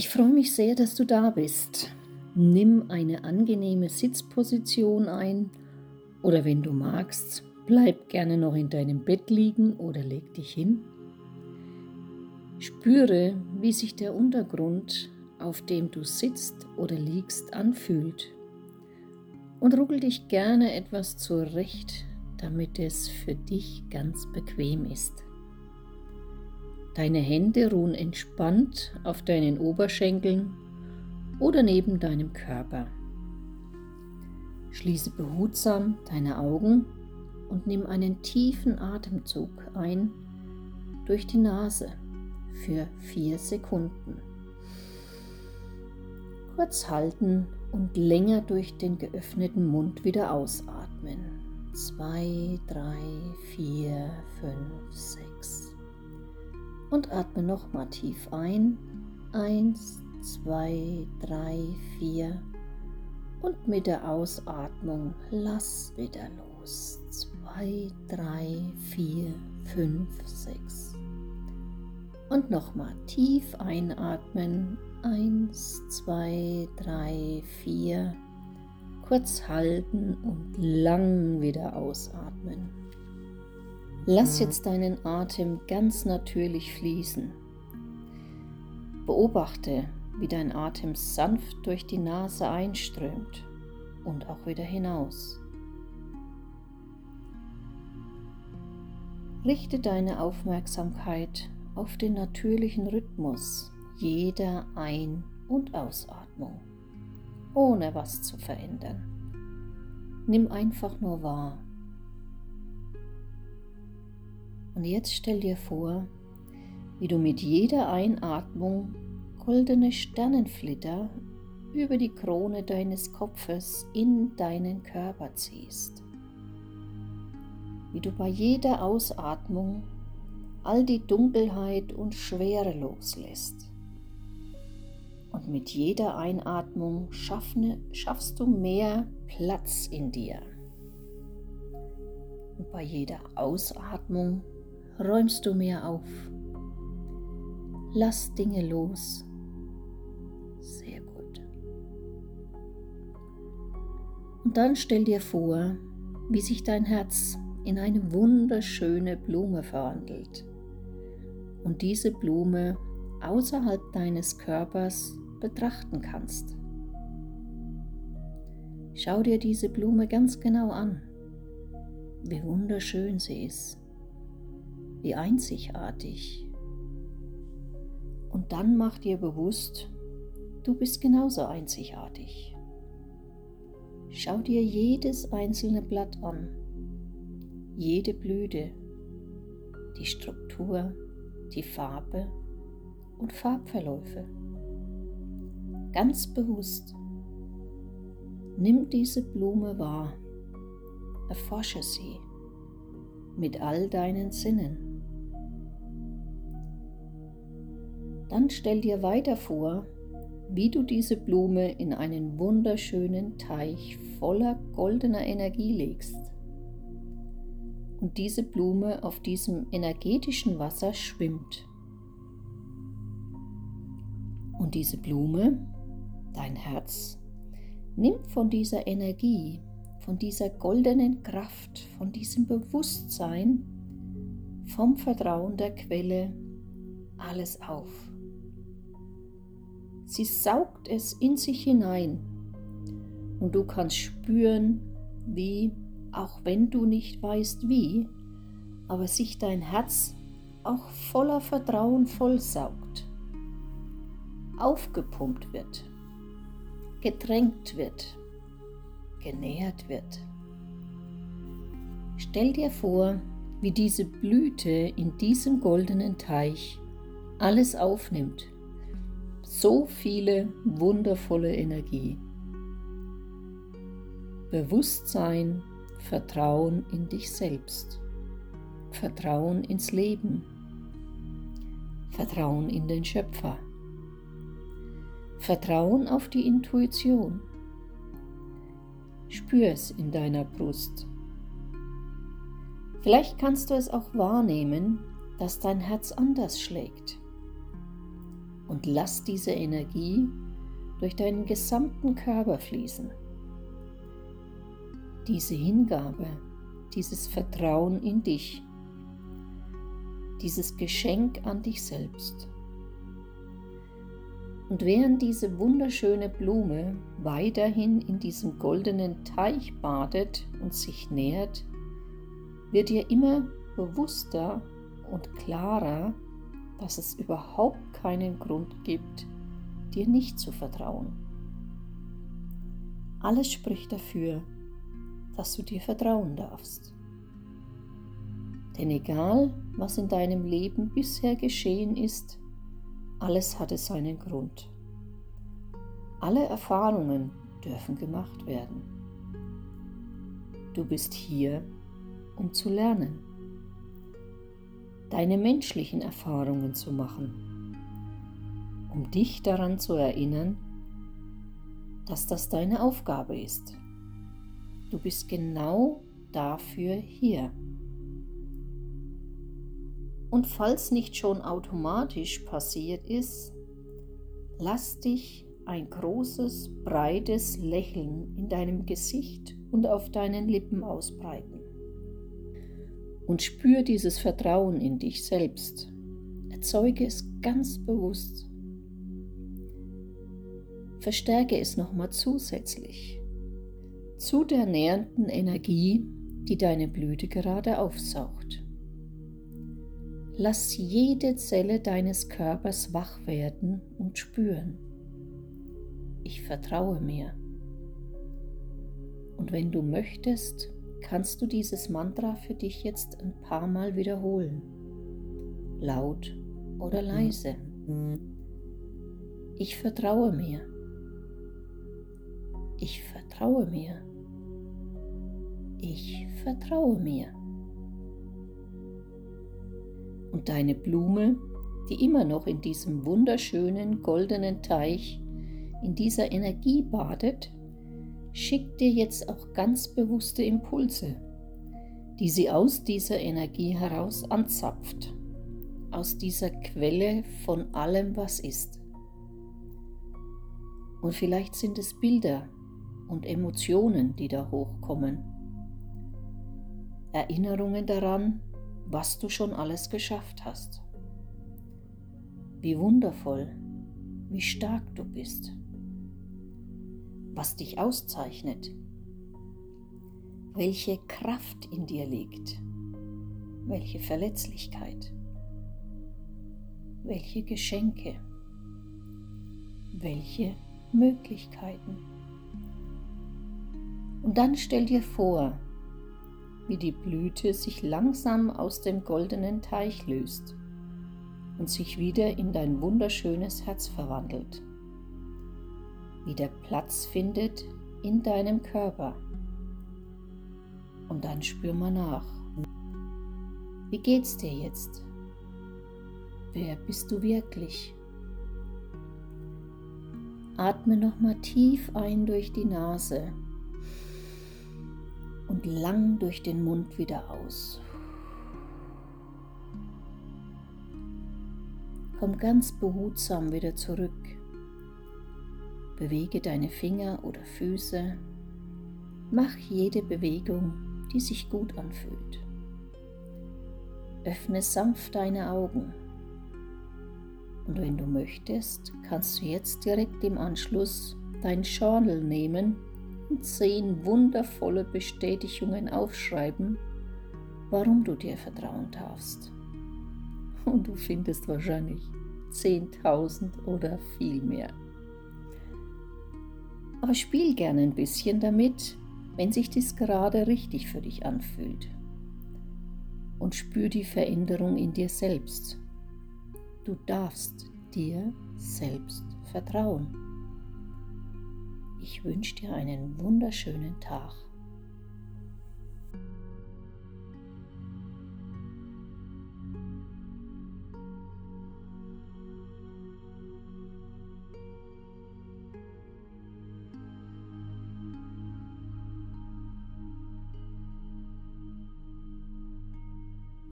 Ich freue mich sehr, dass du da bist. Nimm eine angenehme Sitzposition ein oder wenn du magst, bleib gerne noch in deinem Bett liegen oder leg dich hin. Spüre, wie sich der Untergrund, auf dem du sitzt oder liegst, anfühlt und ruckel dich gerne etwas zurecht, damit es für dich ganz bequem ist. Deine Hände ruhen entspannt auf deinen Oberschenkeln oder neben deinem Körper. Schließe behutsam deine Augen und nimm einen tiefen Atemzug ein durch die Nase für 4 Sekunden. Kurz halten und länger durch den geöffneten Mund wieder ausatmen. 2, 3, 4, 5, 6. Und atme nochmal tief ein. 1, 2, 3, 4. Und mit der Ausatmung lass wieder los. 2, 3, 4, 5, 6. Und nochmal tief einatmen. 1, 2, 3, 4. Kurz halten und lang wieder ausatmen. Lass jetzt deinen Atem ganz natürlich fließen. Beobachte, wie dein Atem sanft durch die Nase einströmt und auch wieder hinaus. Richte deine Aufmerksamkeit auf den natürlichen Rhythmus jeder Ein- und Ausatmung, ohne was zu verändern. Nimm einfach nur wahr. Und jetzt stell dir vor, wie du mit jeder Einatmung goldene Sternenflitter über die Krone deines Kopfes in deinen Körper ziehst. Wie du bei jeder Ausatmung all die Dunkelheit und Schwere loslässt. Und mit jeder Einatmung schaffst du mehr Platz in dir. Und bei jeder Ausatmung räumst du mehr auf. Lass Dinge los. Sehr gut. Und dann stell dir vor, wie sich dein Herz in eine wunderschöne Blume verwandelt und diese Blume außerhalb deines Körpers betrachten kannst. Schau dir diese Blume ganz genau an, wie wunderschön sie ist. Wie einzigartig. Und dann mach dir bewusst, du bist genauso einzigartig. Schau dir jedes einzelne Blatt an, jede Blüte, die Struktur, die Farbe und Farbverläufe. Ganz bewusst. Nimm diese Blume wahr, erforsche sie mit all deinen Sinnen. Dann stell dir weiter vor, wie du diese Blume in einen wunderschönen Teich voller goldener Energie legst. Und diese Blume auf diesem energetischen Wasser schwimmt. Und diese Blume, dein Herz, nimmt von dieser Energie, von dieser goldenen Kraft, von diesem Bewusstsein, vom Vertrauen der Quelle alles auf. Sie saugt es in sich hinein und du kannst spüren, wie, auch wenn du nicht weißt wie, aber sich dein Herz auch voller Vertrauen vollsaugt, aufgepumpt wird, getränkt wird, genährt wird. Stell dir vor, wie diese Blüte in diesem goldenen Teich alles aufnimmt. So viele wundervolle Energie. Bewusstsein, Vertrauen in dich selbst, Vertrauen ins Leben, Vertrauen in den Schöpfer, Vertrauen auf die Intuition. Spür es in deiner Brust. Vielleicht kannst du es auch wahrnehmen, dass dein Herz anders schlägt. und lass diese Energie durch deinen gesamten Körper fließen. Diese Hingabe, dieses Vertrauen in dich, dieses Geschenk an dich selbst. Und während diese wunderschöne Blume weiterhin in diesem goldenen Teich badet und sich nährt, wird dir immer bewusster und klarer, dass es überhaupt keinen Grund gibt, dir nicht zu vertrauen. Alles spricht dafür, dass du dir vertrauen darfst. Denn egal, was in deinem Leben bisher geschehen ist, alles hatte seinen Grund. Alle Erfahrungen dürfen gemacht werden. Du bist hier, um zu lernen, deine menschlichen Erfahrungen zu machen, um dich daran zu erinnern, dass das deine Aufgabe ist. Du bist genau dafür hier. Und falls nicht schon automatisch passiert ist, lass dich ein großes, breites Lächeln in deinem Gesicht und auf deinen Lippen ausbreiten. Und spür dieses Vertrauen in dich selbst. Erzeuge es ganz bewusst. Verstärke es nochmal zusätzlich zu der nährenden Energie, die deine Blüte gerade aufsaugt. Lass jede Zelle deines Körpers wach werden und spüren: Ich vertraue mir. Und wenn du möchtest, kannst du dieses Mantra für dich jetzt ein paar Mal wiederholen, laut oder leise. Ich vertraue mir. Ich vertraue mir. Ich vertraue mir. Und deine Blume, die immer noch in diesem wunderschönen goldenen Teich, in dieser Energie badet, schickt dir jetzt auch ganz bewusste Impulse, die sie aus dieser Energie heraus anzapft, aus dieser Quelle von allem, was ist. Und vielleicht sind es Bilder und Emotionen, die da hochkommen, Erinnerungen daran, was du schon alles geschafft hast. Wie wundervoll, wie stark du bist. Was dich auszeichnet. Welche Kraft in dir liegt. Welche Verletzlichkeit. Welche Geschenke. Welche Möglichkeiten. Und dann stell dir vor, wie die Blüte sich langsam aus dem goldenen Teich löst und sich wieder in dein wunderschönes Herz verwandelt, wieder Platz findet in deinem Körper. Und dann spür mal nach. Wie geht's dir jetzt? Wer bist du wirklich? Atme nochmal tief ein durch die Nase und lang durch den Mund wieder aus. Komm ganz behutsam wieder zurück. Bewege deine Finger oder Füße. Mach jede Bewegung, die sich gut anfühlt. Öffne sanft deine Augen. Und wenn du möchtest, kannst du jetzt direkt im Anschluss dein Journal nehmen und 10 wundervolle Bestätigungen aufschreiben, warum du dir vertrauen darfst. Und du findest wahrscheinlich 10.000 oder viel mehr. Aber spiel gerne ein bisschen damit, wenn sich das gerade richtig für dich anfühlt. Und spür die Veränderung in dir selbst. Du darfst dir selbst vertrauen. Ich wünsche dir einen wunderschönen Tag.